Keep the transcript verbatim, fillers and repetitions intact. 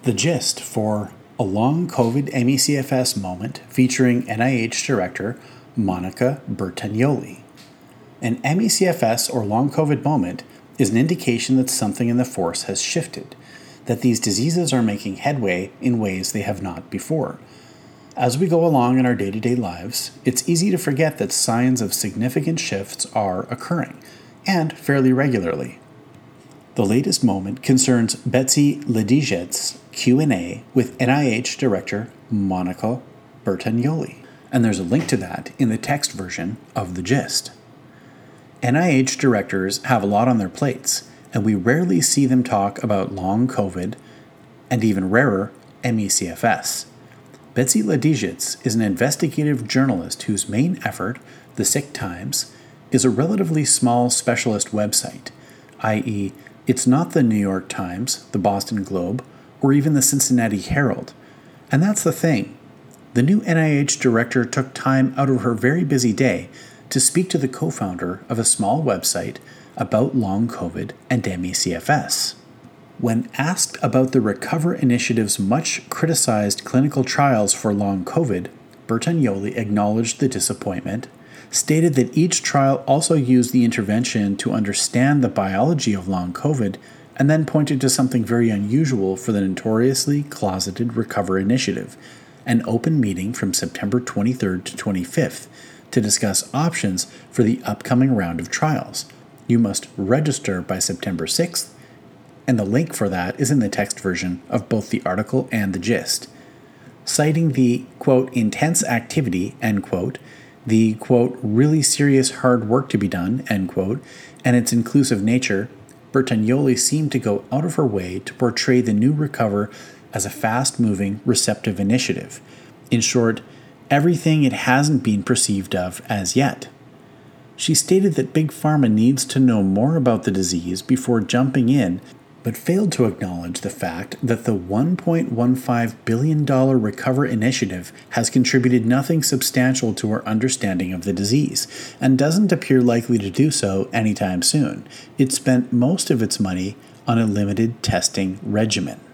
The gist for a long COVID M E C F S moment featuring N I H Director Monica Bertagnolli. An M E C F S or long COVID moment is an indication that something in the force has shifted, that these diseases are making headway in ways they have not before. As we go along in our day-to-day lives, it's easy to forget that signs of significant shifts are occurring, and fairly regularly. The latest moment concerns Betsy Ledyzhet's Q and A with N I H Director Monica Bertagnolli, and there's a link to that in the text version of the gist. N I H directors have a lot on their plates, and we rarely see them talk about long COVID, and even rarer, M E C F S. Betsy Ledyzhet is an investigative journalist whose main effort, The Sick Times, is a relatively small specialist website, that is, it's not the New York Times, the Boston Globe, or even the Cincinnati Herald. And that's the thing. The new N I H director took time out of her very busy day to speak to the co-founder of a small website about long COVID and M E C F S. When asked about the Recover Initiative's much criticized clinical trials for long COVID, Bertagnolli acknowledged the disappointment, stated that each trial also used the intervention to understand the biology of long COVID, and then pointed to something very unusual for the notoriously closeted Recover Initiative, an open meeting from September twenty-third to twenty-fifth to discuss options for the upcoming round of trials. You must register by September sixth, and the link for that is in the text version of both the article and the gist. Citing the, quote, intense activity, end quote, the, quote, really serious hard work to be done, end quote, and its inclusive nature, Bertagnolli seemed to go out of her way to portray the new Recover as a fast-moving, receptive initiative. In short, everything it hasn't been perceived of as yet. She stated that Big Pharma needs to know more about the disease before jumping in, but failed to acknowledge the fact that the one point one five billion dollars Recover Initiative has contributed nothing substantial to our understanding of the disease, and doesn't appear likely to do so anytime soon. It spent most of its money on a limited testing regimen.